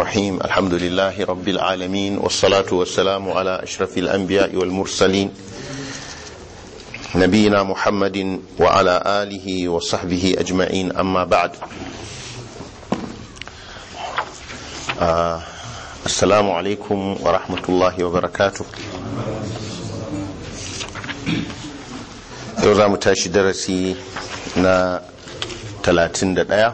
الرحيم الحمد لله رب العالمين والصلاة والسلام على أشرف الأنبياء والمرسلين نبينا محمد وعلى آله وصحبه أجمعين أما بعد السلام عليكم ورحمة الله وبركاته. يوزا متاشي درسي نا 31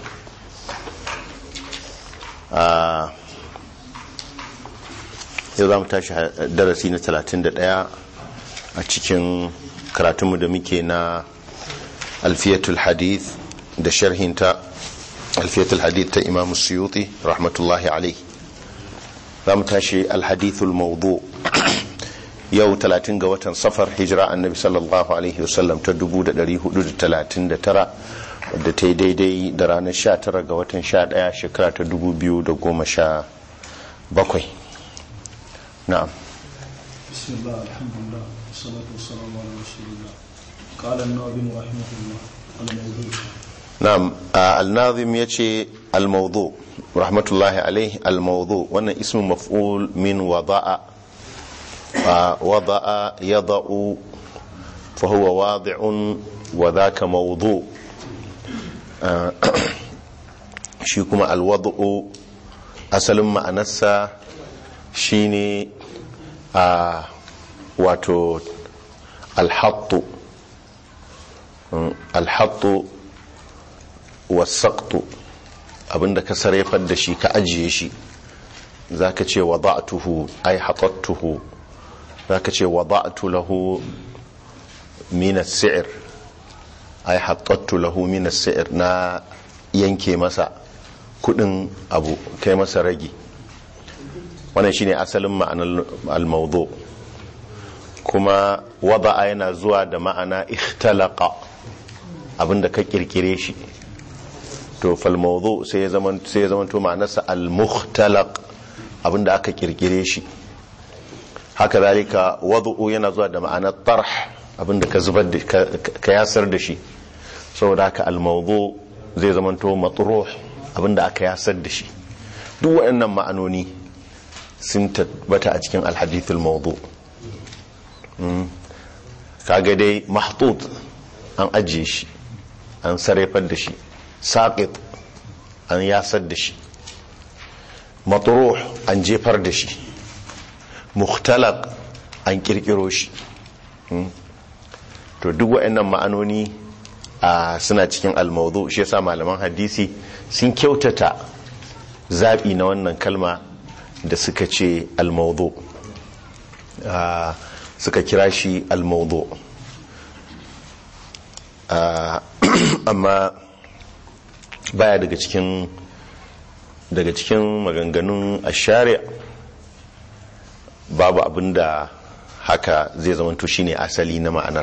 yau za mu tashi darasi na 31 a cikin karatunmu da muke na alfiyatul hadith da sharhinta alfiyatul hadith ta imam suyuti rahmatullahi alaihi. za mu tashi alhadithul mawdu yau 30 ga watan safar hijira annabi sallallahu alaihi wasallam ta 1439 wadda ta yi daidai da ranar 19 ga watan 11 shekara ta 2017. na'am. bismillah alhamdulillah wassalatu wassalamu ala rasulillah. qala an-nazim rahimahullah al-mawdu'. na'am, al-nazim yace al-mawdu' rahmatullahi alayhi. al-mawdu' wannan ismu maf'ul min wada'a yada'u fa huwa wadi'un wa dhaka mawdu'. shi kuma alwadu'u asalin ma'anarsa shine wato alhattu wasaqtu, abinda ka sarrafar da shi ka ajiye shi zaka ce wada'tuhu ay hatattuhu, zaka ce wada'tu lahu min as-si'r ai hattattu lahu min as-si'r, na yanke masa kudin abu, kai masa ragi. wannan shine asalin ma'anar al-mawdu'. kuma wada'a yana zuwa da ma'ana ikhtalaqa, abinda ka kirkire shi. to fal mawdu' sai ya zama to ma'anarsa al-mukhtalaq, abinda aka kirkire shi. haka zalika wadu'u yana zuwa da ma'anar tarh, abinda ka zubar da ka yasar da shi. saboda haka al-mawdu zai zamanto matruh, abinda aka yasar da shi. duk waɗannan ma'anoni sun tabbata a cikin al-hadith al-mawdu. kaga dai mahtut an ajiye shi, an sarrafar da shi. saqit an yasar da shi. matruh an jefar da shi. mukhtalaq an kirkiro shi. to duk waɗannan ma'anoni suna cikin al-mawdu. shi yasa malaman hadisi sun kyautata zabi na wannan kalma da suka ce al-mawdu, suka kira shi al-mawdu. amma baya daga cikin maganganun ash-shari', babu abinda haka zai zamanto shine asali na ma'anar.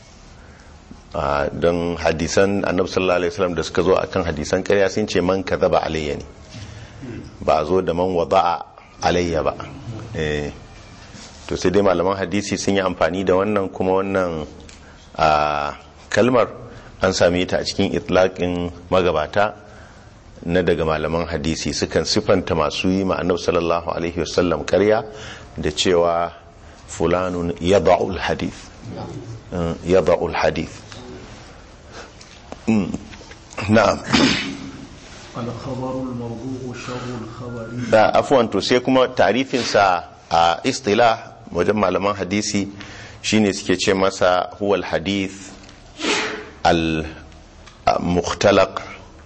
don hadisan annabi sallallahu alaihi wasallam da suka zo akan hadisan ƙarya sun ce man kadhaba alayya ne, ba a zo da man wada'a alayya ba. to sai dai malaman hadisi sun yi amfani da wannan, kuma wannan kalmar an same ta a cikin itlaqin magabata na daga malaman hadisi. sukan sifanta masu yi ma annabi sallallahu alaihi wasallam ƙarya da cewa fulanun yada'ul hadith, yada'ul hadith. na'am. al-khabaru al-mawdu'u sharru al-khabari. da afwan, to sai kuma tarifin sa a istilah wajen malaman hadisi shine suke ce masa huwa al-hadith al-mukhtalaq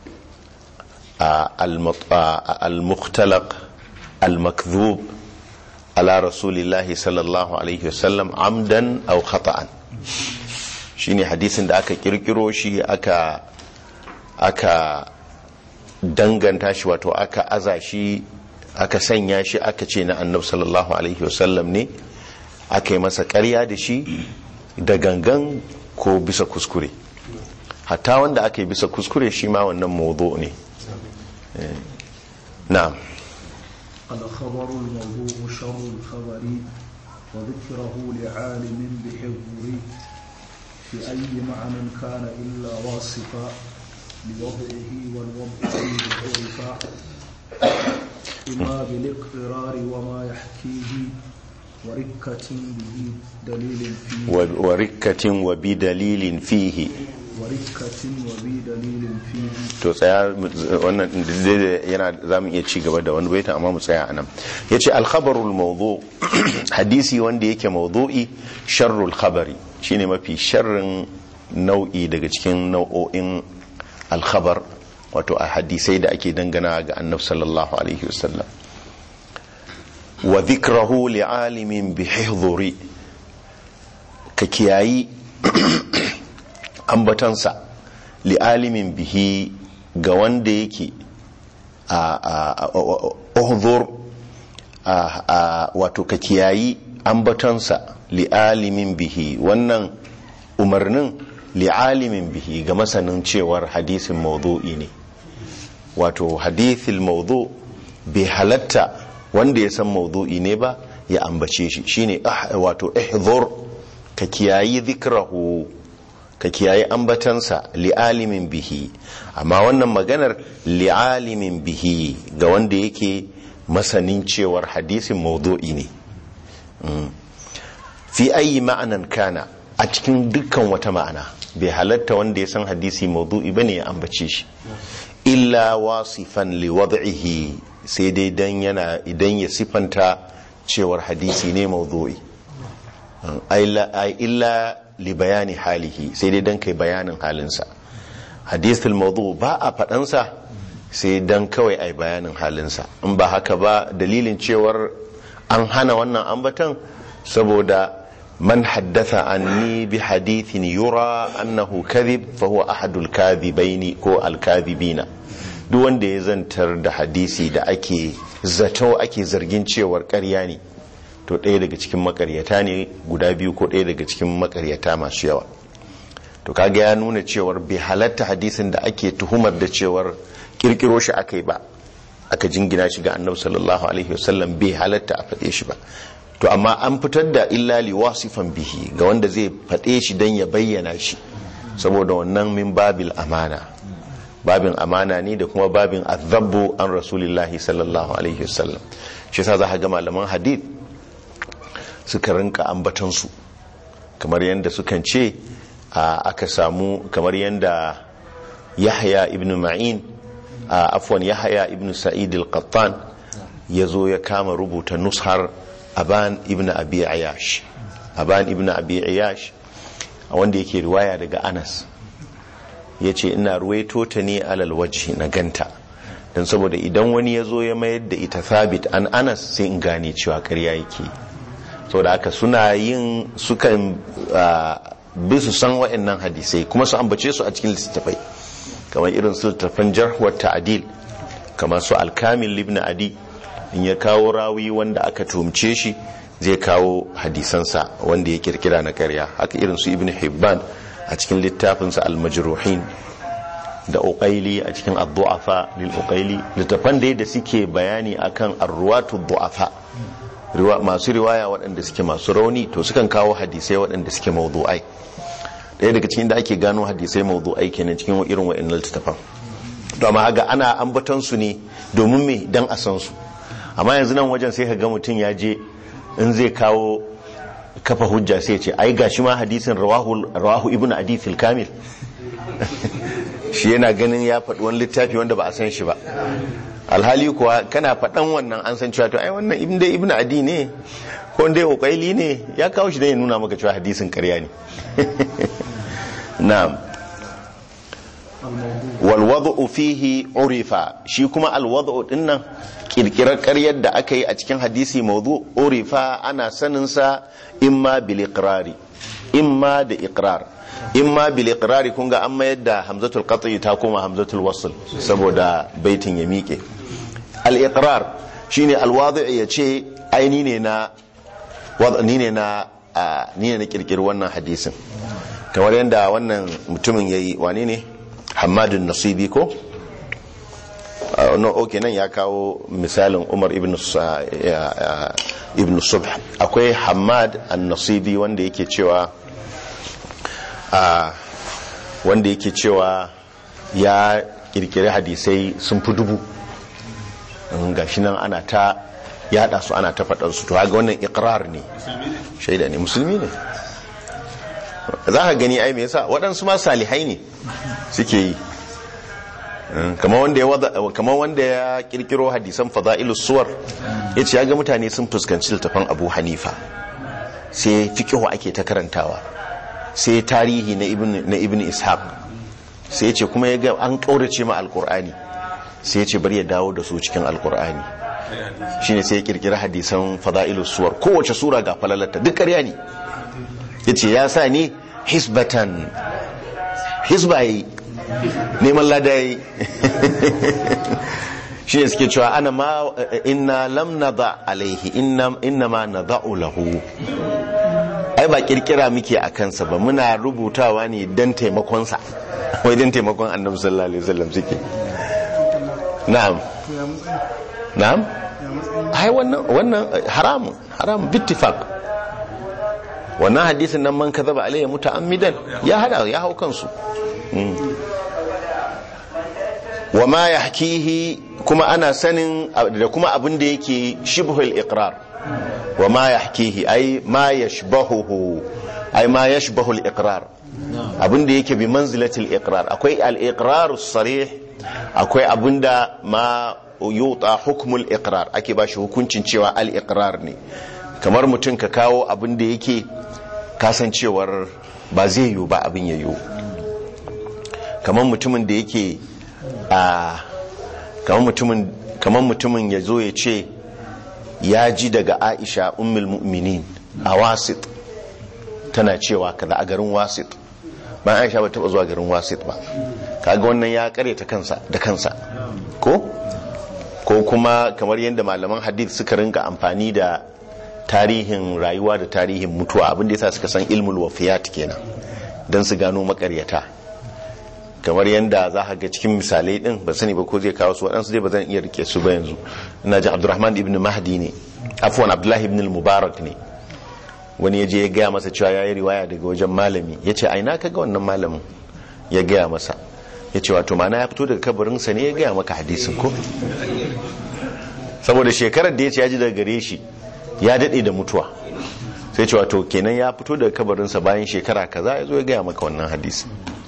al-mukhtalaq al-makdhub ala rasulillahi sallallahu alaihi wasallam amdan aw khata'an. shine hadisin da aka kirkiro shi, aka danganta shi, wato aka aza shi, aka sanya shi, aka ce na annabi sallallahu alaihi wasallam ne, aka yi masa ƙarya da shi da gangan ko bisa kuskure. hatta wanda aka yi bisa kuskure shi ma wannan mawdu ne. na'am. الخبر الموضوع شر الخبر وذكره لعالم بحفظه في أي معنى كان إلا واصفا بوضعه والوضع عرفا إما بالاقرار وما يحكيه وركة بدليل فيه وركة وبدليل فيه وركة وبدليل فيه. to tsaya wannan yana zamu iya ci gaba da wani baita amma mu tsaya anan. Yace al-khabarul mawdu' hadisi wanda yake mawdu'i sharrul khabari shine mafi sharrin nau'i daga cikin nau'o'in al-khabar, wato a hadisai da ake dangana ga annabi sallallahu alaihi wasallam. Wa dhikrahu li'alimin bihihdhuri, ka kiyayi ambatansa li'alimin bihi ga wanda yake uhzur, wato ka kiyayi ambatansa li'alimin bihi, wannan umarnin li'alimin bihi ga masanin cewar hadisin mawdu'i ne. Wato hadithil mawdu' bai halatta wanda ya san mawdu'i ne ba ya ambace shi, shine wato ihzur, ka kiyayi dhikrahu, ka kiyayi ambatansa li'alimin bihi. Amma wannan maganar li'alimin bihi ga wanda yake masanin cewar hadisin mawdu'i ne. Fi ayi ma'anan kana, a cikin dukkan wata ma'ana bai halatta wanda ya san hadisi mawdu'i bane ya ambace shi, illa wasifan liwad'ihi, sai dai idan ya sifanta cewar hadisi ne mawdu'i. Illa li bayani halihi, sai dai dan kai bayanin halinsa. Hadithul mawdu' ba a fadansa sai dan kawai ai bayanin halinsa. In ba haka ba, dalilin cewar an hana wannan ambatan saboda man haddatha anni bi hadithin yura annahu kadhib fa huwa ahadul kadhibaini ko al-kadhibina. Duk wanda ya zantar da hadisi da ake zato ake zargin cewar ƙarya ne, to ɗaya daga cikin makaryata ne guda biyu ko ɗaya daga cikin makaryata masu yawa. To kaga ya nuna cewar bai halatta hadisin da ake tuhumar da cewar kirkiro shi aka yi ba, aka jingina shi ga annabi sallallahu alaihi wasallam, bai halatta a faɗe shi ba. To amma an fitar da illa li wasifan bihi ga wanda zai faɗe shi dan ya bayyana shi, saboda wannan min babil amana, babin amana ne da kuma babin azabbu an rasulillahi sallallahu alaihi wasallam. Shi yasa za ka ga malaman hadith suka rinka ambatansu, kamar yadda sukan ce aka samu, kamar yadda Yahya ibn Ma'in, Yahya ibn Sa'id al-Qattan ya zo ya kama rubuta nushar Aban ibn Abi Ayash. Aban ibn Abi Ayash wanda yake riwaya daga Anas, ya ce ina ruwaito ta ne alal wajhi, na ganta don saboda idan wani ya zo ya mayar da ita thabit an Anas sai in gane cewa ƙarya yake. Saboda haka sukan bi su san wa'annan hadisai kuma su ambace su a cikin littattafai, kamar irin su littattafan jarh wa ta'dil, kamar su al-Kamil ibn Adi, in ya kawo rawi wanda aka tumce shi zai kawo hadisansa wanda ya kirkira na ƙarya. Haka irin su Ibn Hibban a cikin littafinsa al-Majruhin, da Uqayli a cikin ad-Du'afa lil Uqayli, littafan da suke bayani akan ar-ruwatu ad-du'afa, masu riwaya waɗanda suke masu rauni, to sukan kawo hadisai waɗanda suke mawdu'ai. Ɗaya daga cikin da ake gano hadisai mawdu'ai kenan cikin irin wa'annan littafan. To amma ga ana ambaton su ne domin me, dan a san su. Amma yanzu nan wajen sai ka ga mutum ya je, in zai kawo kafa hujja sai ce ai gashi ma hadisin rawahu ibnu Adi fil Kamil. Shi yana ganin ya faɗi wani littafi wanda ba a san shi ba, alhali kuwa kana faɗan wannan an san cewa to ai wannan ibnu Adi ne ko dai Uqayli ne ya kawo shi dan ya nuna maka cewa hadisin ƙarya ne. Na'am. Wal wad'u fihi urifa, shi kuma al wad'u dinnan kirkirar ƙaryar da aka yi a cikin hadisi mawdu' urifa, ana sanin sa imma bil iqrari, imma da iqrar. Imma bil iqrari, kun ga an mayar da hamzatul qat'i ta koma hamzatul wasl saboda baitin ya miƙe. Al iqrar shine al wadi' ya ce ai ni ne na kirkiri wannan hadisin, kamar yadda wannan mutumin yayi, wane ne, Hammadun Nasibi ko? No, okay, nan ya kawo misalin Umar ibn Subh. Akwai Hammad an-Nasibi wanda yake cewa ya kirkiri hadisai sun fi 1000 gashi nan ana ta yada su ana ta faɗar su to ga wannan iqrar ne shaida ne musulmi ne za ka gani ai me yasa waɗansu ma salihai ne suke yi kamar wanda ya kirkiro hadisan fada'ilus suwar yace ya ga mutane sun fuskanci littafin Abu Hanifa sai fiqhu ake ta karantawa sai tarihi na ibn Ishaq sai yace kuma ya ga an kaurace ma alqur'ani sai yace bari ya dawo da su cikin alqur'ani shine sai ya kirkira hadisan fada'ilus suwar kowace sura ga falalata duk ƙarya ne yace ya sa ni hisbatan hisbai neman ladai shi ne suke cewa ana ma inna lam nada alaihi inna ma nada'u lahu ai ba kirkira muke a kansa ba muna rubutawa ne dan taimakonsa wai dan taimakon annabi sallallahu alaihi wasallam suke na'am ai wannan haram bittifaq wannan hadisin nan man kadhaba alayya muta'ammidan ya hau kansu wa ma yahkihi kuma ana sanin da kuma abin da yake shibhul iqrar wa ma yahkihi ay ma yashbahuhu ay ma yashbahul iqrar abin da yake bi manzilatil iqrar akwai al iqrar sarih akwai abinda ma yuta hukmul iqrar ake bashi hukuncin cewa al iqrar ne kamar mutum ka kawo abin da yake kasancewar ba zai yiwu ba abin ya yiwu kamar mutumin da yake kamar mutumin ya zo ya ce ya ji daga Aisha ummul mu'minin a Wasit tana cewa kaza a garin Wasit bayan Aisha ba taba zuwa garin Wasit ba kaga wannan ya kare ta kansa da kansa ko kuma kamar yadda malaman hadith suka rinka amfani da tarihin rayuwa da tarihin mutuwa abinda yasa suka san ilmul wafiyat kenan dan su gano makaryata kamar yadda za ka ga cikin misalai din ba sani ba ko zai kawo su waɗansu dai ba zan iya rike su ba yanzu ina ji Abdurrahman ibn Mahdi ne afwan Abdullahi ibn al-Mubarak ne wani ya je ya gaya masa cewa ya yi riwaya daga wajen malami ya ce aina ka ga wannan malamin ya gaya masa ya ce wato mana ya fito daga kabarinsa ne ya gaya maka hadisin ko saboda shekarar da ya ce ya ji daga gare shi ya daɗe da mutuwa sai ce wato kenan ya fito daga kabarinsa bayan shekara kaza ya zo ya gaya maka wannan hadisin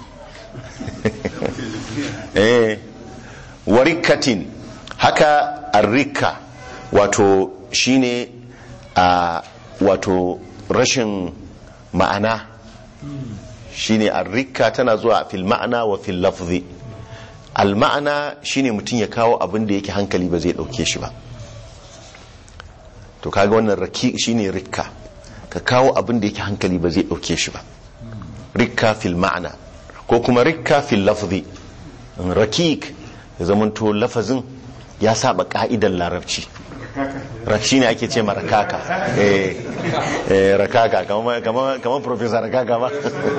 warikatin haka arrika wato shine wato rashin ma'ana shine arrika tana zuwa fil ma'ana wa fil lafzi al ma'ana shine mutum ya kawo abin da yake hankali ba zai dauke shi ba to kaga wannan raki shine rikka ka kawo abin da yake hankali ba zai dauke shi ba rikka fil ma'ana ko kuma rikka fil lafzi rakik ya zamanto lafazin ya saba ka'idar larabci rakshi ne ake ce ma rakaka rakaka kamar professor rakaka ba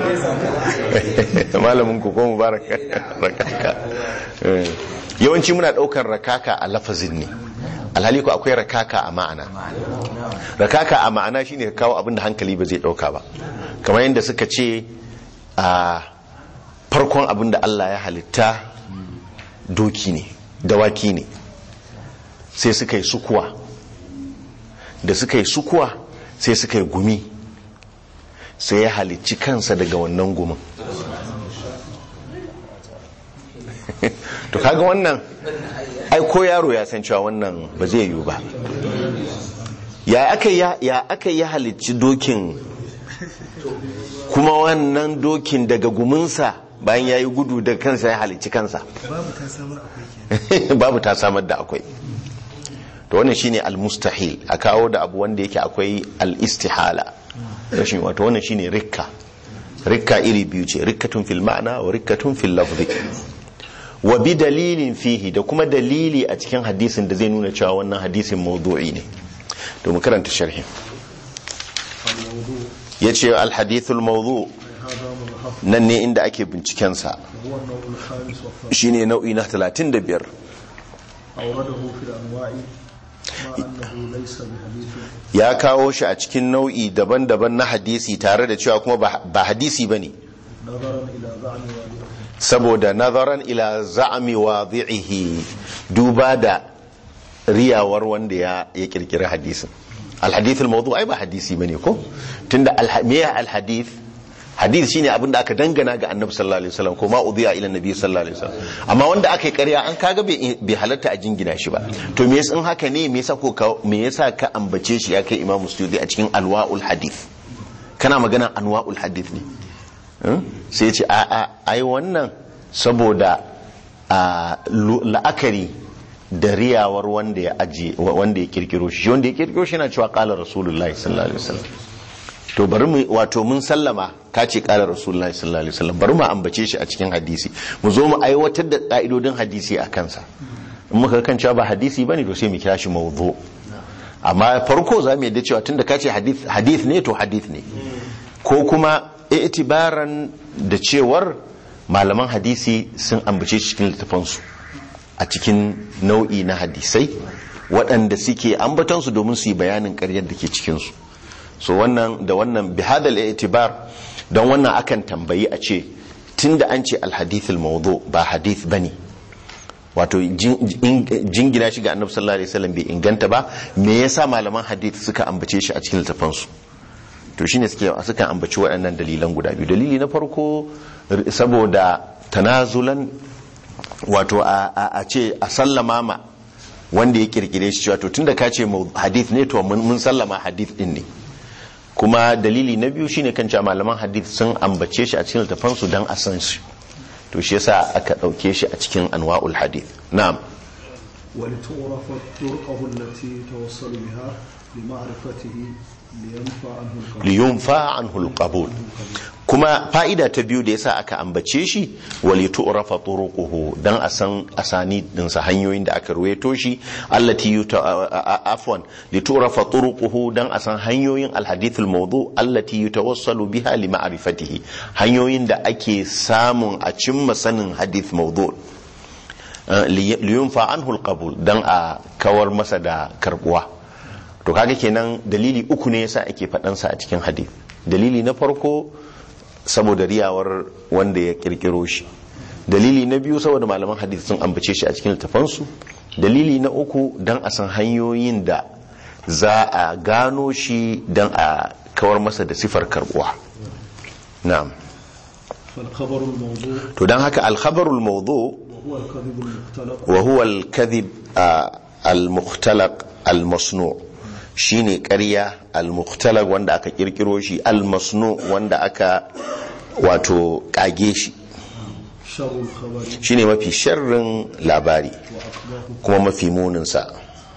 malamin ku ko mubarak rakaka yawanci muna daukar rakaka a lafazin ne alhali ko akwai rakaka a ma'ana rakaka a ma'ana shine ka kawo abinda hankali ba zai dauka ba kamar yadda suka ce a farkon abinda Allah ya halitta doki ne dawaki ne sai suka yi sukuwa da suka yi sukuwa sai suka yi gumi sai ya halicci kansa daga wannan gumin to kaga wannan ai ko yaro ya san cewa wannan ba zai yiwu ba ya aka yi halicci dokin kuma wannan dokin daga guminsa bayan ya yi gudu daga kansa ya halicci kansa babu ta samar da akwai to wannan shine al-mustahil a kawo da abu wanda yake akwai al-istihala rashin wato wannan shine rikka iri biyu ce rikkatun fil ma'na wa rikkatun fil lafzi wa bi dalilin fihi da kuma dalili a cikin hadisin da zai nuna cewa wannan hadisin mawdu'i ne to mu karanta sharhi yace al-hadith al-mawdu' nan ne inda ake binciken sa shine nau'i na 35 ya kawo shi a cikin nau'i daban-daban na hadisi tare da cewa kuma ba hadisi bane saboda nazaran ila za'mi wadi'ihi duba da riyawar wanda ya kirkiri hadisin. Al-hadith al-mawdu ai ba hadisi bane ko, tunda me ya al-hadith, hadith shine abin da aka dangana ga annabi sallallahu alaihi wasallam ko ma udiya ila nabi sallallahu alaihi wasallam, amma wanda aka yi ƙarya an kaga bai halatta a jingina shi ba. To me yasa in haka ne me yasa ka ambace shi ya kai Imam Suyuti a cikin anwa'ul hadith? Kana magana anwa'ul hadith ne, sai ce ai wannan saboda la'akari da riyawar wanda ya kirkiro shi, wanda ya kirkiro shi yana cewa qala rasulullahi sallallahu alaihi wasallam. To bari mu wato mun sallama ka ce qala rasulullahi sallallahu alaihi wasallam, bari mu ambace shi a cikin hadisi, mu zo mu aiwatar da ka'idodin hadisi a kansa. In muka kan cewa ba hadisi bane to sai mu kira shi mawdu. Amma farko za mu yadda cewa tunda ka ce hadith ne to hadith ne, ko kuma i'tibaran da cewar malaman hadisi sun ambace shi cikin littafansu a cikin nau'i na hadisai waɗanda suke ambatansu domin su yi bayanin ƙaryar da ke cikinsu. So wannan da wannan bihadal i'tibar, don wannan akan tambayi a ce tunda an ce alhadith almawdu ba hadith bane, wato jingina shi ga annabi sallallahu alaihi wasallam bai inganta ba, me yasa malaman hadith suka ambace shi a cikin littafansu? To shine suka ambaci waɗannan dalilan guda biyu. Dalili na farko saboda tanazulan, wato a ce a sallama ma wanda ya kirkire shi cewa to tunda ka ce hadith ne to mun sallama hadith din ne. Kuma dalili na biyu shine kan cewa malaman hadith sun ambace shi a cikin littafansu dan a san shi, to shi yasa aka dauke shi a cikin anwa'ul hadith. Na'am. ولتعرف طرقه التي توصل بها لمعرفته liyunfa anhu alqabul. Kuma fa'ida ta biyu da yasa aka ambace shi wali tu'rafa turuquhu, dan a san asani din sa, hanyoyin da aka ruwaito shi, allati li tu'rafa turuquhu, dan a san hanyoyin alhadith almawdu allati yutawassalu biha li ma'rifatihi, hanyoyin da ake samun a cimma sanin hadith mawdu. Liyunfa anhu alqabul, dan a kawar masa da karbuwa. To kaga kenan dalili uku ne yasa ake faɗansa a cikin hadith. Dalili na farko saboda riyawar wanda ya kirkiro shi, dalili na biyu saboda malaman hadith sun ambace shi a cikin littafansu, dalili na uku dan a san hanyoyin da za a gano shi dan a kawar masa da sifar karbuwa. Na'am. To dan haka al-khabarul mawdu wa huwa al-kadhib al-mukhtalaq al-masnu', shine ƙarya al-mukhtalaq wanda aka kirkiro shi, al-masnu wanda aka wato kage shi, shine mafi sharrin labari kuma mafi munin sa.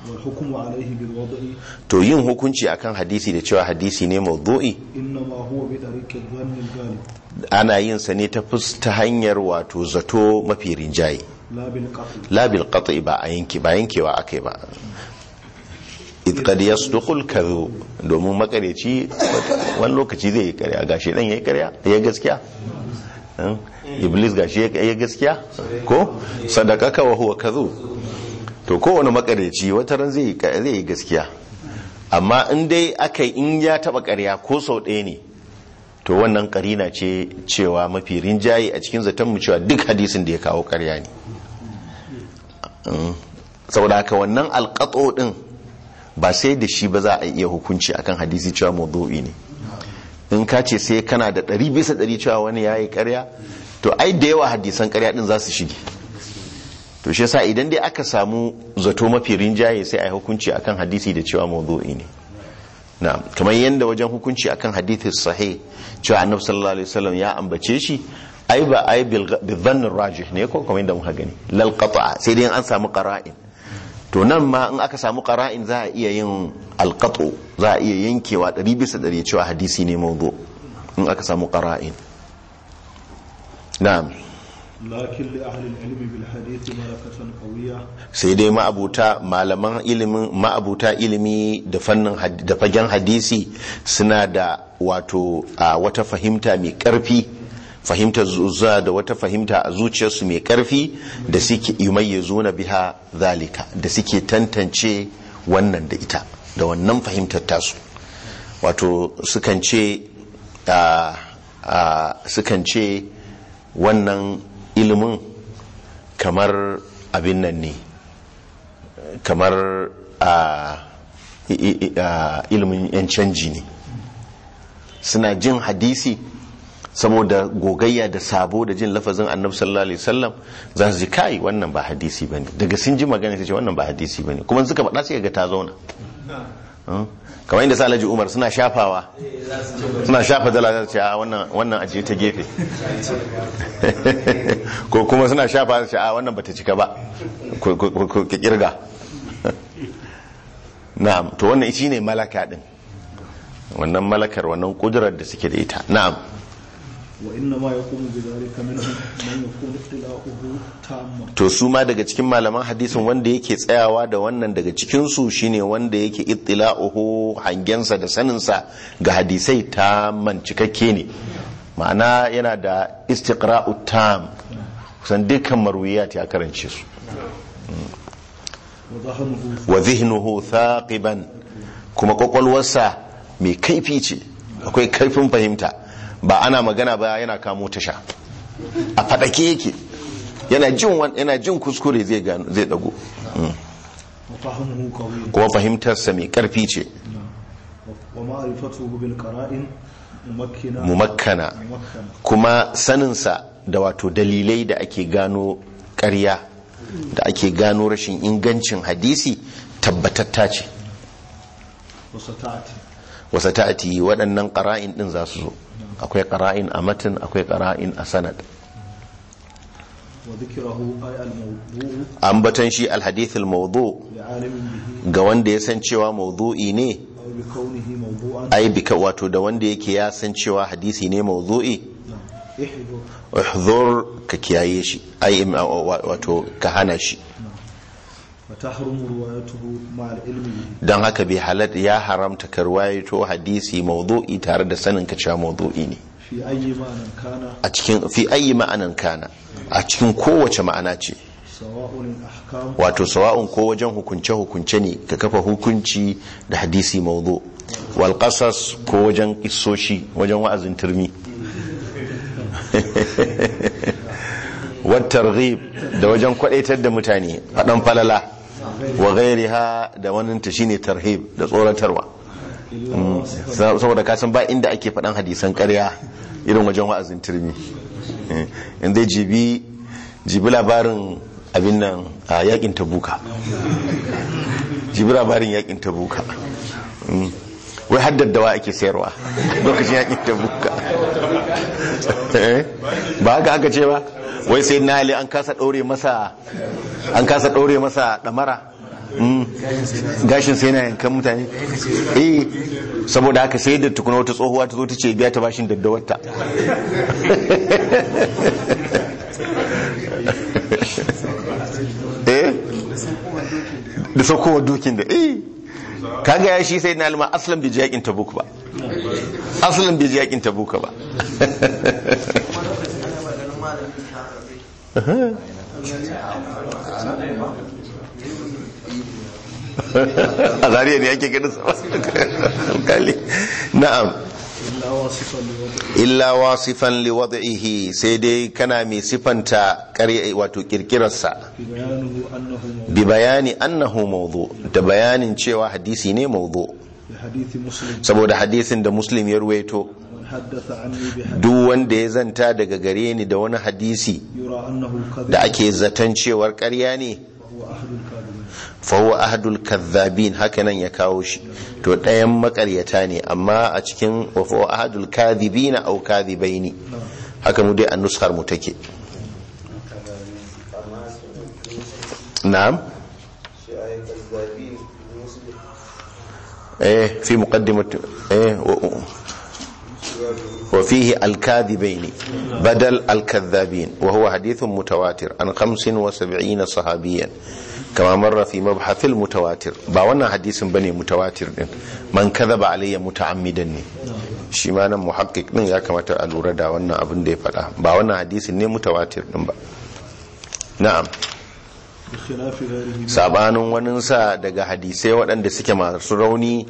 To yin hukunci akan hadisi da cewa hadisi ne mawdu'i ana yin sa ne ta hanyar wato zato mafi rinjaye, la bil qat'i, ba yankewa akai ba. idh qad yasduqu al-kadhub, domin makareci wani lokaci zai yi ƙarya. Gashi dan yayi ƙarya, yayi gaskiya. Iblis gashi yayi gaskiya ko sadaqaka wa huwa kadhub. To kowane makareci wata ran zai yi gaskiya, amma in dai in ya taba ƙarya ko sau ɗaya ne, to wannan karina ce cewa mafi rinjaye a cikin zaton mu cewa duk hadisin da ya kawo ƙarya ne. Saboda haka wannan alqat'u din ba sai da shi ba za a iya hukunci akan hadisi cewa mawdu'i ne. In ka ce sai kana da 100% cewa wani yayi ƙarya, to ai da yawa hadisan ƙarya din za su shige. To shi yasa idan dai aka samu zato mafi rinjaye sai ai hukunci akan hadisi da cewa mawdu'i ne. Na'am, kamar yanda wajen hukunci akan hadisi sahih cewa Annabi sallallahu alaihi wasallam ya ambace shi, ai ba ai bil dhann rajih ne ko kamar yanda muka gani, lal qat'a, sai dai an samu qara'in. To nan ma in aka samu qara'in za a iya yin alqat'u, za a iya yankewa 100% cewa hadisi ne mawdu in aka samu qara'in. Na'am. lakin li ahli al-ilmi bil hadith malakatan qawiyya, sai dai malaman ilimin ma'abuta ilimi da fannin da fagen hadisi suna da wato wata fahimta mai karfi, fahimtar zuza da wata fahimta a zuciyarsu mai karfi da suke yumayyizuna biha zalika, da suke tantance wannan da ita da wannan fahimtar tasu. Wato sukan ce wannan ilimin kamar abin nan ne, kamar ilimin yan canji ne, suna jin hadisi saboda gogayya da sabo da jin lafazin annabi sallallahu alaihi wasallam, za su ji kai wannan ba hadisi bane, daga sun ji magana sai ce wannan ba hadisi bane, kuma suka faɗa sai ga ta zauna. Kamar inda Alhaji Umar suna shafa dala ce a wannan ajiye ta gefe ko kuma suna shafa ce a wannan bata cika ba ko kirga. Na'am, to wannan shine malaka din, wannan malakar, wannan kudurar da suke da ita. Na'am. wa inna ma yaqumu bi dhalika minhum man yakunu ikhtila'uhu tamman. To su ma daga cikin malaman hadisin wanda yake tsayawa da wannan daga cikin su shine wanda yake ittila'uhu, hangensa da saninsa ga hadisai tamman cikakke ne, ma'ana yana da istiqra'u tam, kusan dukkan marwiyat ya karance su. Wa dhihnuhu thaqiban, kuma kwakwalwarsa mai kaifi ce, akwai kaifin fahimta, ba ana magana ba yana kamo tasha, a fadake yake, yana jin kuskure zai dago. Kuma fahimtarsa mai karfi ce. Mumakkana, kuma saninsa da wato dalilai da ake gano ƙarya, da ake gano rashin ingancin hadisi tabbatatta ce. Wasa ta'ati, waɗannan ƙara'in ɗin za su zo, akwai ƙara'in a matan, akwai ƙara'in a sanad. Ambatan shi alhadith al-mawdu ga wanda ya san cewa mawdu'i ne, ai bika, wato da wanda yake ya san cewa hadisi ne mawdu'i, ihzur, ka kiyaye shi, ai wato ka hana shi. don haka bai halatta, ya haramta ka ruwayato hadisi mawdu'i tare da sanin ka cewa mawdu'i ne, a cikin fi ayi ma'anan kana, a cikin kowace ma'ana ce, wato sawa'un ko wajen hukunce ne ka kafa hukunci da hadisi mawdu, wal qasas ko wajen kissoshi, wajen wa'azin turmi wat targhib, da wajen kwadaitar da mutane fadan falala, wa ghairiha, da wannan ta shine tarhib, da tsoratarwa. Saboda kasan ba inda ake fadan hadisan ƙarya irin wajen wa'azin turmi. In dai jibi labarin abin nan a yakin Tabuka, jibi labarin yakin Tabuka, wai haddadawa ake sayarwa lokacin yakin Tabuka. Ba haka aka ce ba, wai sai na Ali an kasa ɗaure masa ɗamara, gashin sai na yankan mutane, saboda haka sai da tukuna wata tsohuwa ta zo ta ce biya ta bashin daddawarta. Da saukowar dokin da kaga ya shi sai na alma aslan bai ji yakin Tabuk ba, aslan bai ji yakin Tabuk ba. A zariya ne yake gani alkali. Na'am. Illa wasifan liwad'ihi, sai dai kana mai sifanta ƙarya, wato kirkirarsa, bi bayani annahu mawdu, da bayanin cewa hadisi ne mawdu, saboda hadisin da Muslim ya ruwaito, duk wanda ya zanta daga gare ni da wani hadisi da ake zaton cewar ƙarya ne, fahuwa ahadul kadhabin, haka nan ya kawo shi, to ɗayan makaryata ne, amma a cikin fahuwa ahadul kadhibina au kadhibaini, haka mu dai an nuskar mu take. na'am, fi muqaddimat وفيه الكاذبين بدل الكذابين، وهو حديث متواتر عن 75 صحابيا كما مر في مبحث المتواتر. با wannan hadisin bane mutawatir din, man kadhaba alayya muta'ammidan ne, shi ma nan muhaqqiq din ya kamata a lura da wannan abin da ya faɗa, ba wannan hadisin ne mutawatir din ba. Na'am, sabanin waninsa daga hadisai waɗanda suke masu rauni,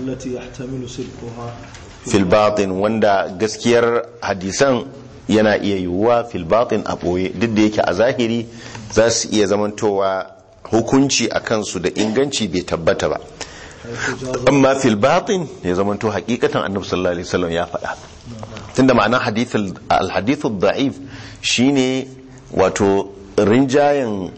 fil batin, wanda gaskiyar hadisan yana iya yiwuwa fil batin a ɓoye, duk da yake a zahiri za su iya zamantowa hukunci a kansu da inganci bai tabbata ba. Amma fil batin ya zamanto hakikatan annabi sallallahu alaihi wasallam ya faɗa, tunda ma'ana al-hadithu da'if shine wato rinjayen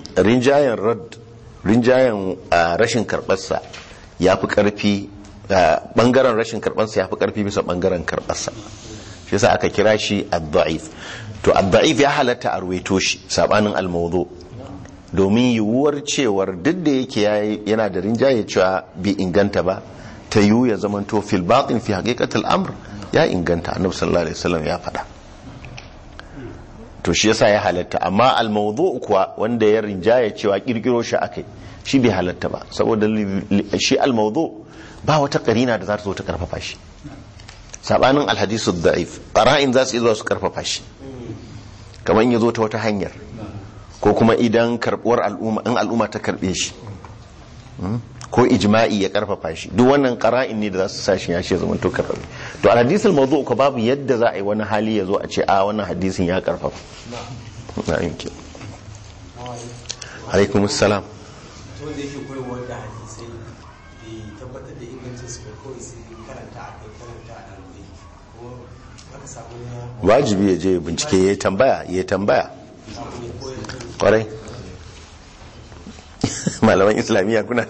rashin karbarsa yafi karfi, bangaren rashin karbarsa yafi karfi bisa bangaren karbarsa, shi yasa aka kira shi ad-da'if. To ad-da'if ya halatta a ruwaito shi sabanin al-mawdu, domin yiwuwar cewar duk da yake yana da rinjaye cewa bai inganta ba, ta yiwu ya zamanto fil batin fi haqiqatil amr ya inganta, annabi sallallahu alaihi wasallam ya faɗa. To shi yasa ya halatta. Amma al-mawdu kuwa wanda ya rinjaye cewa kirkiro shi akai, shi bai halatta ba, saboda shi al-mawdu ba wata karina da za ta zo ta karfafa shi, sabanin al-hadithu da'if qara'in za su iya zuwa su karfafa shi, kamar ya zo ta wata hanyar, ko kuma idan karbuwar al'umma, in al'umma ta karbe shi, ko ijma'i ya karfafa shi, duk wannan qara'in ne da za su sa shi ya ce zaman to karfafa. To al-hadith al-mawdu' ko babu yadda za a yi wani hali ya zo a ce a wannan hadisin ya karfafa. Na'am. Alaikum assalam. To da yake koyarwa da hadisi bai tabbatar da ingancin su ba, kawai sai karanta a ɗalibai, ko aka samu wajibi ya je bincike ya tambaya kwarai. Malaman islamiyya kuna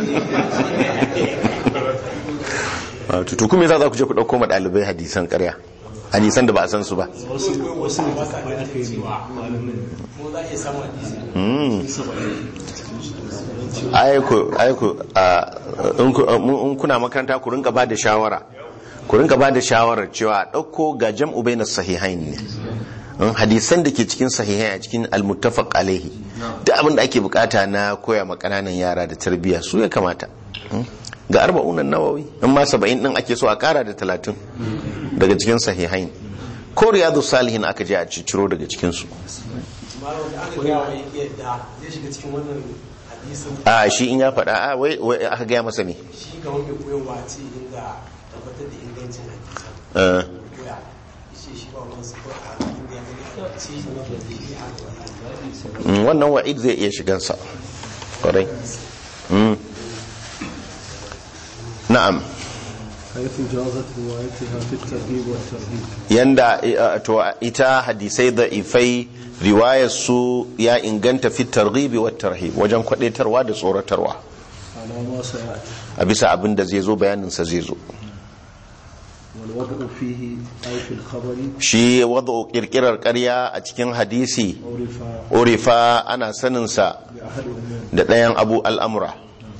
tutu kuma za ku je ku dauko ma dalibai hadisan ƙarya, hadisan da ba a san su ba. Aiko in kuna makaranta ku rinka ba da shawarar cewa dauko ga jam'u bainas sahihain ne, hadisan da ke cikin sahihai a cikin al-muttafaq alaihi, duk abin da ake bukata na koya ma kananan yara da tarbiyya su ya kamata. Ga arba'unan nawawi, in ma 70 din ake so a kara da 30 daga cikin sahihain, ko riyadu salihin aka je a ciro daga cikin su. A shi in ya faɗa wai aka gaya masa ne shi ga wanda koyarwa ce inda tabbatar da ingancin hadisa shi ba wasu ko a wannan wa'id zai iya shigansa kwarai. Na'am. Yanda to ita hadisai da ifai riwayar su ya inganta fi targhibi wa tarhib, wajen kwadaitarwa da tsoratarwa, a bisa abin da zai zo bayanin sa zai zo. Shi wadda kirkirar ƙarya a cikin hadisi urifa ana sanin sa da ɗayan abu al'amura,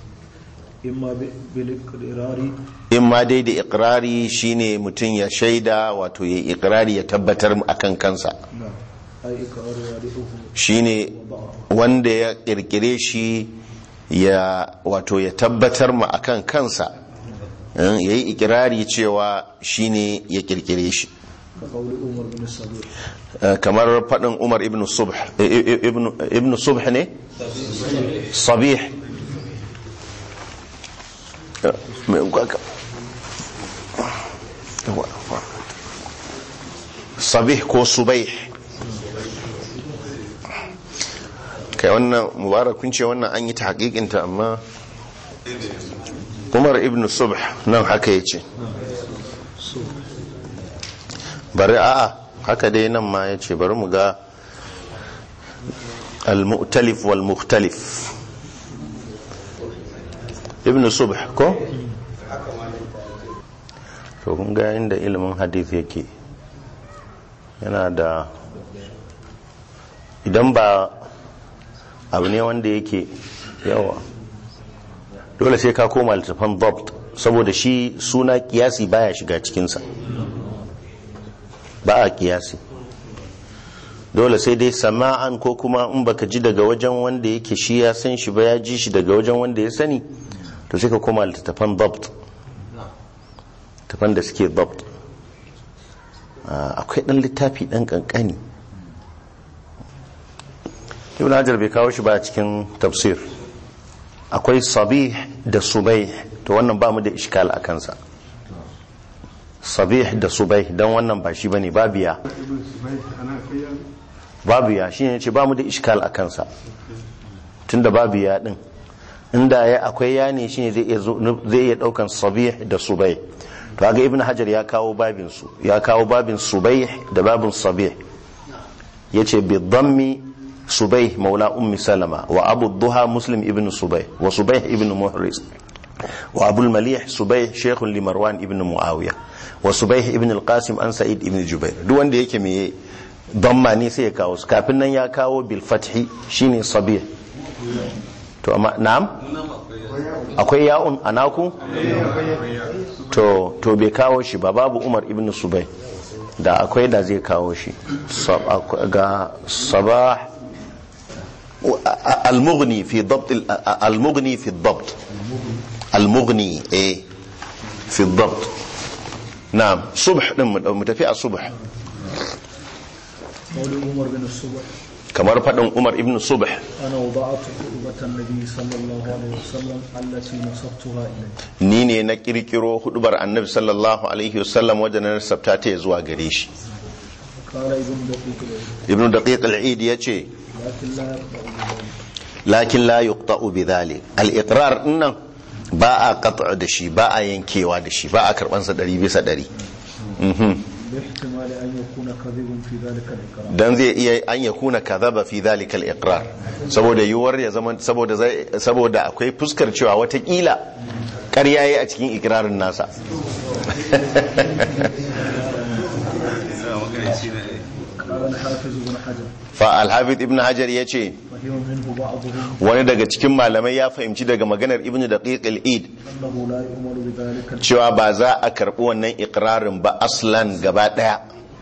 in ma dai da ikrari shine mutum ya shaida, wato ya ikrari ya tabbatar akan kansa, shine wanda ya kirkire shi wato ya tabbatar ma akan kansa, ya yi ikirari cewa shine ya kirkire shi, kamar faɗin Umar ibn Subh ne? Sabih Sabih ko Subaih, kai wannan mubarakun ce wannan an yi ta haƙiƙinta, amma Umar ibn Subh nan haka ya ce, bari haka dai nan ma ya ce, bari mu ga al-mu'talif wal-mukhtalif. Ibn Subh ko? To kun ga inda ilimin hadith yake, yana da, idan ba abu ne wanda yake yawa, dole sai ka koma littafin dabt, saboda shi suna kiyasi baya shiga cikinsa, ba a kiyasi, dole sai dai sama'an, ko kuma in baka ji daga wajen wanda yake shi ya san shi ba, ya ji shi daga wajen wanda ya sani, to sai ka koma littafin dabt, littafin da suke dabt. Akwai dan littafi dan kankani, Ibn Hajar bai kawo shi ba a cikin tafsir, akwai Sabih da Subaih, to wannan ba mu da iskal a kansa. Sabih da Subaih, don wannan ba shi bane, babiya shine ce ba mu da iskal a kansa. tunda babu ya din, inda ya akwai ya ne shine zai iya daukan sabih da subay. to ga ibn hajar ya kawo babin su, ya kawo babin subay da babin sabih, yace bi dhammi subay maula ummi salama wa abu duha muslim ibn subay wa subay ibn muhriz wa abul malih subay shaykhun li marwan ibn muawiya wa subay ibn al-qasim an sa'id ibn jubair. duk wanda yake me dhamma ne sai ya kawo su, kafin nan ya kawo bil fathi shine sabih. to amma na'am akwai ya'un anaku to bai kawo shi ba, babu umar ibn subay, da akwai da zai kawo shi ga sabah al-mughni fi dabt al-mughni fi dabt al-mughni fi dabt. na'am subh din mu tafi a subh, kamar faɗin umar ibn subh, ana wada'atu khutbatan nabi sallallahu alaihi wasallam allati nasabtuha ilayhi, ni ne na kirkiro hudubar annabi sallallahu alaihi wasallam wajen na sabta ta zuwa gare shi. qala ibn daqiq al-eid yace lakin la yuqta'u bidhalik, al-iqrar nan ba a qat'a da shi, ba a yankewa da shi, ba a karban sa 100%. dan zai iya an yakuna kadhaba fi dhalika al-iqrar, saboda yuwar ya zaman saboda akwai fuskar cewa watakila ƙarya yayi a cikin ikrarin nasa. fa al-hafiz ibn hajar yace wani daga cikin malamai ya fahimci daga maganar ibn daqiq al-eid cewa ba za a karbi wannan ikrarin ba aslan gaba daya,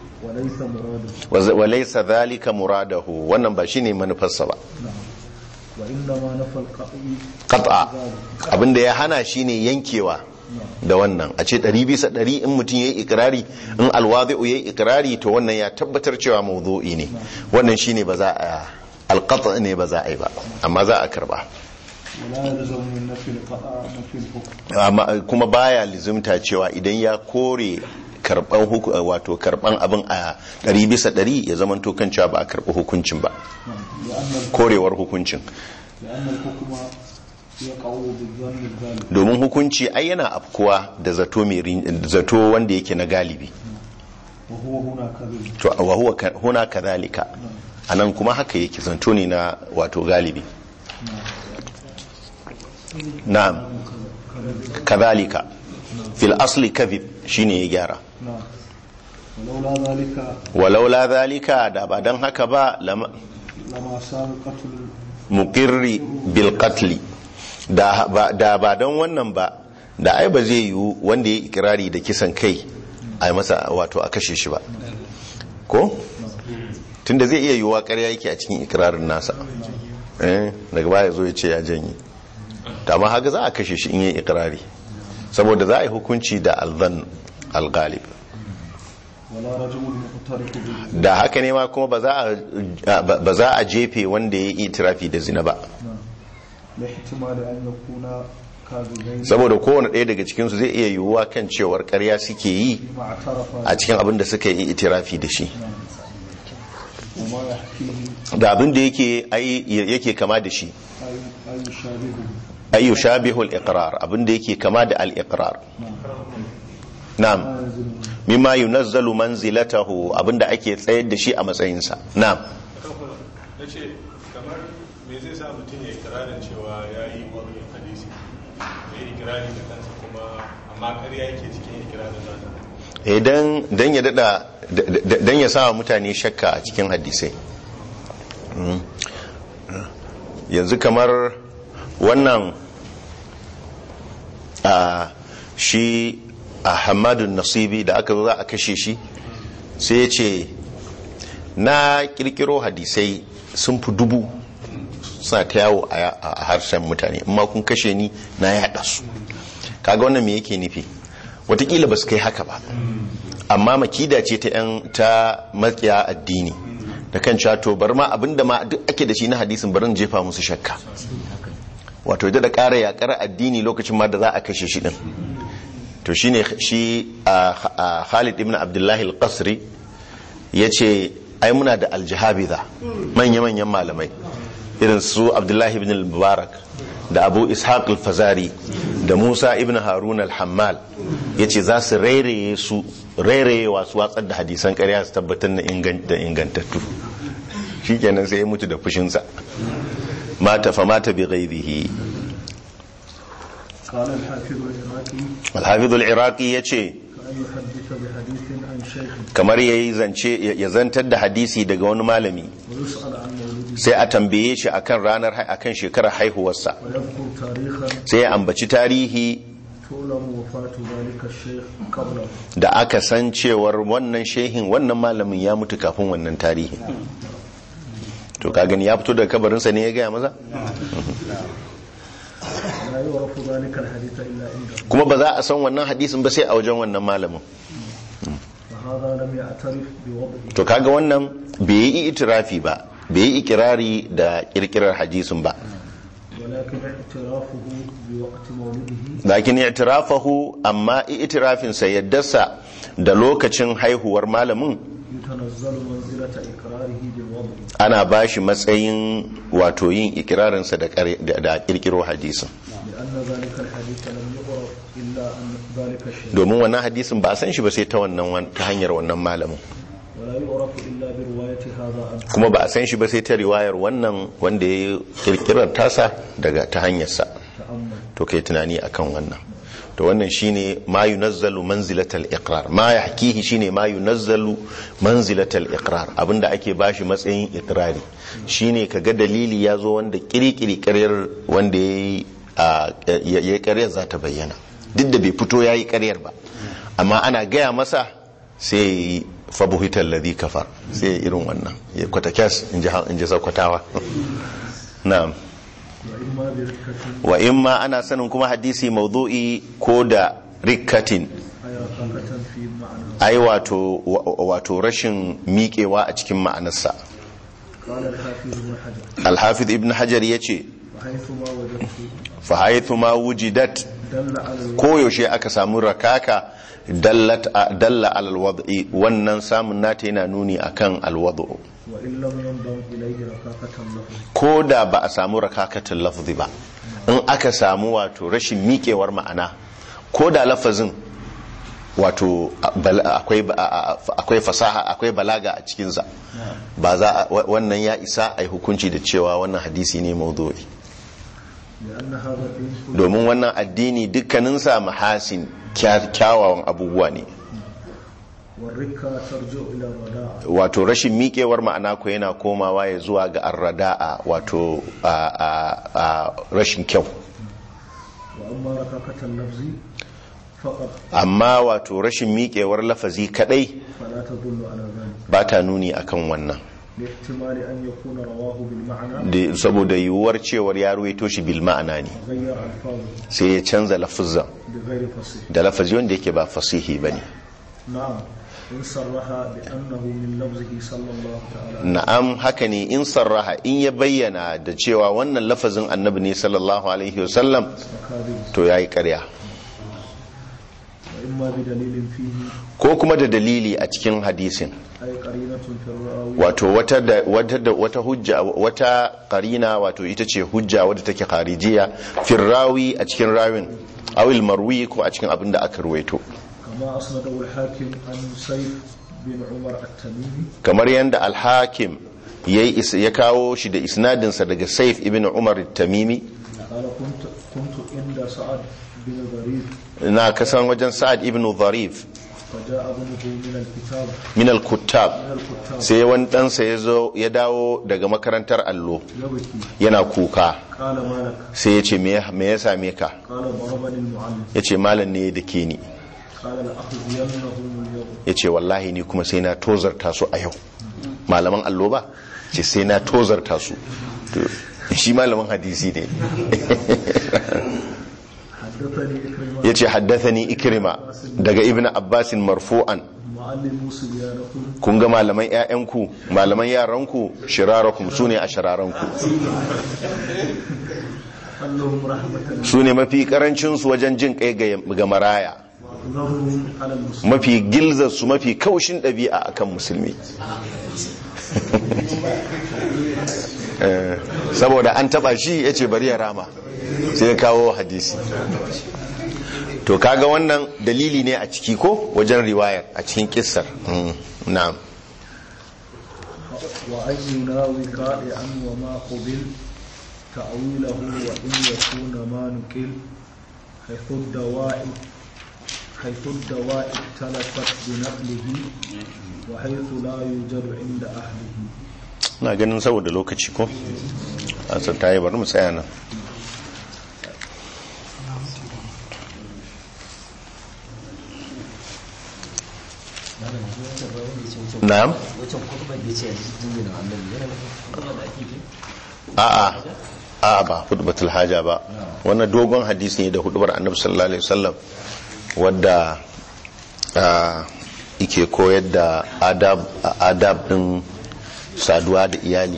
wa laysa dhalika muradahu, wannan ba shine manufarsa ba. qat'a abinda ya hana shine yankewa da wannan, a ce 100% in mutum yayi ikrari, in alwadhi'u yayi ikrari, to wannan ya tabbatar cewa mawdu'i ne, wannan shine ba za a alqat' ne ba za a yi ba, amma za a karba. kuma baya lizimta cewa idan ya kore karban wato karban abin a 100% ya zaman to kan cewa ba a karbi hukuncin ba, korewar hukuncin. domin hukunci ai yana afkuwa da zato wanda yake na galibi, to wa huwa huna kadhalika, anan kuma haka yake zanto ne na wato galibi. na'am kadhalika fil asli kadhib shine ya gyara. walaula dhalika da ba dan haka ba lama muqirri bil qatl, da ba don wannan ba da ai ba zai yiwu wanda ya ikirari da kisan kai a yi masa wato a kashe shi ba, ko tunda zai iya yiwuwa ƙarya yake a cikin ikirarin nasa, daga baya zo ya ce ya janye, ta ma haka za a kashe shi in yi ikirari, saboda za a yi hukunci da alzan algalib. da haka ne ma kuma ba za a jefe wanda ya yi itirafi da zina ba, saboda kowane ɗaya daga cikinsu zai iya yiwuwa kan cewar ƙarya suke yi a cikin abin da suka yi itirafi da shi, da abin da yake kama da shi, ayyu shabihul iqrar, abin da yake kama da al-iqrar. na'am mimma yunazzalu manzilatahu, abin da ake tsayar da shi a matsayinsa. na'am kamar me zai sa mutum ya ikrarin cewa yayi wani hadisi, ya ikrari da kansa kuma amma ƙarya yake cikin ikrarin nasa, dan ya dada dan ya sa mutane shakka a cikin hadisai. yanzu kamar wannan shi a Hamadun Nasibi da aka zo za a kashe shi, sai ya ce na kirkiro hadisai sun fi 1000 suna ta yawo a harshen mutane, amma kun kashe ni na yaɗa su. kaga wannan me yake nufi? watakila ba su kai haka ba, amma makida ce ta makiya addini da kan to bar ma abinda ma duk ake da shi na hadisin barin jefa musu shakka, wato da ƙara yakar addini lokacin ma da za a kashe shi din. to shine shi Khalid ibn Abdullahi al-Qasri yace ai muna da aljihabiza manya-manyan malamai irin su Abdullahi ibn al-Mubarak da Abu Ishaq al-Fazari da Musa ibn Harun al-Hammal yace za su rairaye wasu watsar da hadisan ƙarya su tabbatar da ingantattu shikenan sai ya mutu da fushinsa mata bi ghaibihi. قال الحافظ العراقي al-Hafiz al-Iraqi yace كأن يحدث بحديث عن شيخ kamar ya zantar da hadisi daga wani malami ويسأل عن مولده sai a tambaye shi akan shekarar haihuwarsa ويذكر تاريخا sai ya ambaci tarihi تعلم وفاة ذلك الشيخ قبله da aka san cewar wannan shehin wannan malamin ya mutu kafin wannan tarihi. To ka gani ya fito daga kabarinsa ne ya gaya maza? لا يعرف ذلك الحديث إلا عنده Kuma ba za a san wannan hadisin ba sai a wajen wannan malamin. فهذا لم يعترف بوضعه To kaga wannan bai yi itirafi ba, bai yi ikirari da kirkirar hadisin ba. ولكن اعترافه بوقت مولده Lakin i'tirafahu amma i'tirafinsa yaddarsa da lokacin haihuwar malamin يتنزل منزلة إقراره بالوضع ana bashi matsayin wato yin ikirarinsa da kirkiro hadisin. لأن ذلك الحديث لم يعرف إلا أن ذلك الشيء Domin wannan hadisin ba a san shi ba sai ta hanyar wannan malamin. ولا يعرف إلا برواية هذا عنه Kuma ba a san shi ba sai ta riwayar wannan wanda ya yi kirkirar tasa daga ta hanyarsa. تأمل To kai tunani akan wannan. To wannan shine ma yunazzalu manzilatal iqrar, ma yahkihi shine ma yunazzalu manzilatal iqrar, abinda ake bashi matsayin iqrari shine kaga dalili ya zo wanda kirkiri ƙaryar wanda yayi ƙaryar za ta bayyana duk da bai fito yayi ƙaryar ba, amma ana gaya masa sai fabuhital ladhi kafar, sai irin wannan ya kwatakas in ji sakwatawa. Na'am. وإما بركة Wa imma ana sanin kuma hadisi mawdu'i ko da rikkatin, أي رقاقة في معنى ai wato rashin miƙewa a cikin ma'anarsa. قال الحافظ بن حجر Al-Hafiz Ibn Hajar yace وحيثما وجدت fa haythu ma wujidat, دل على koyaushe aka samu rakaka dalla alal wad'i, wannan samun nata yana nuni akan alwad'u, وإن لم ينضم إليه رقاقة له ko da ba a samu rakakatul lafzi ba, in aka samu wato rashin miƙewar ma'ana, ko da lafazin wato akwai fasaha akwai balaga a cikinsa, ba za wannan ya isa a yi hukunci da cewa wannan hadisi ne mawdu'i. لأن هذا الدين Domin wannan addini dukkaninsa mahasin kyawawan abubuwa ne, والركة ترجع إلى الرداء wato rashin miƙewar ma'ana ko yana komawa ya zuwa ga arrada'a, wato rashin kyau. وأما رقاقة اللفظ فقط Amma wato rashin miƙewar lafazi kadai فلا تدل على ذلك ba ta nuni akan wannan, لاحتمال أن يكون رواه بالمعنى saboda yiwuwar cewar ya ruwaito shi bil ma'ana ne غير ألفاظه sai ya canza lafazan بغير فصيح da lafazi wanda yake ba fasihi bane. نعم إن صرح بأنه من لفظه صلى الله تعالى Na'am, haka ne, in sarraha, in ya bayyana da cewa wannan lafazin annabi ne sallallahu alaihi wasallam, وكاذب to yayi ƙarya, وإما بدليل فيه ko kuma da dalili a cikin hadisin, أي قرينة في الراوي wato wata hujja, wata qarina, wato ita ce hujja wadda take kharijiya firrawi a cikin rawin, awil marwi ko a cikin abin da aka ruwaito, كما أسنده الحاكم عن سيف بن عمر التميمي kamar yadda al-hakim ya kawo shi da isnadinsa daga Saif ibn Umar at-Tamimi. قال كنت عند سعد بن ظريف Na kasan wajen Sa'ad ibn Dharif فجاء ابنه من الكتاب min al-kuttab, من الكتاب sai wani ɗansa ya dawo daga makarantar allo يبكي yana kuka, قال ما لك sai ya ce me ya same ka, قال ضربني المعلم ya ce malam ne da ke ni, قال لأخذينهم اليوم ya ce wallahi ni kuma sai na tozarta su a yau. Malaman allo ba ce sai na tozarta su, to shi malamin hadisi ne. حدثني إكرمة Ya ce haddathani Ikrima daga Ibn Abbasin marfu'an, معلم صبيانكم kun ga malaman 'ya'yanku, malaman yaranku shirarakum, su ne a shiraranku, أنهم رحمة su ne mafi karancinsu wajen jin kai ga maraya, وأظهرهم على المسلمين mafi gilzarsu, mafi kaushin ɗabi'a akan musulmi. saboda an taba shi ya ce bari ya rama sai ya kawo hadisi. To kaga wannan dalili ne a ciki ko wajen riwayar a cikin kissar. Na'am. wa ayyuna wiqa'i wa ma qabil ta'wilahu wa in yakuna ma nuqil حيث الدواء تلفت بنقله وحيث لا يوجد عند أهله. na ganin saboda lokaci ko asar ta yi bari mu tsaya nan. na'am a'a ba hudubatul haja ba, wannan dogon hadisi ne da hudubar annabi sallallahu alaihi wasallam wadda yake koyar da adab din saduwa da iyali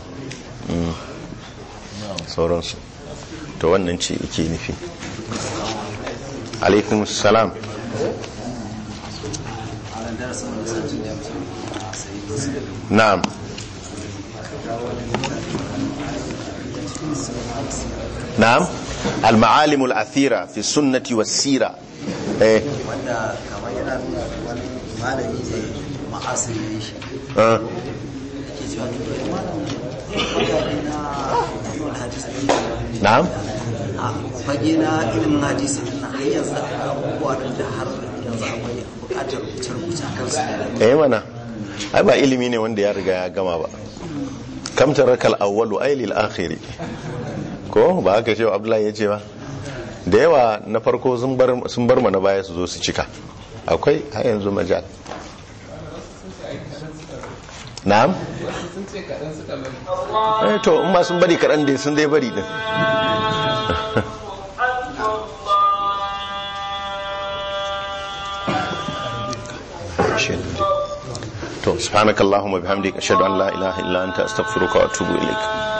sauransu. to wannan ce yake nufi. alaikum salam. na'am. na'am al-ma'alim al-athira fi sunnati was-sira. wanda kamar yana nuna wani malami ne ma'asiri shi yake cewa na'am a fage na ilimin hadisi na har yanzu abubuwa da har yanzu akwai bukatar rubuce-rubuce kansu. mana ai ba ilimi ne wanda ya riga ya gama ba. kam tarakal awwalu ay lil akhiri ko ba haka ce Abdullahi ya ce ba, da yawa na farko sun bar mana baya su zo su cika, akwai har yanzu majal. na'am to in ma sun bari kaɗan dai sun dai bari din. to subhanakallahumma bihamdika ashhadu an la ilaha illa anta astaghfiruka wa atubu ilaik.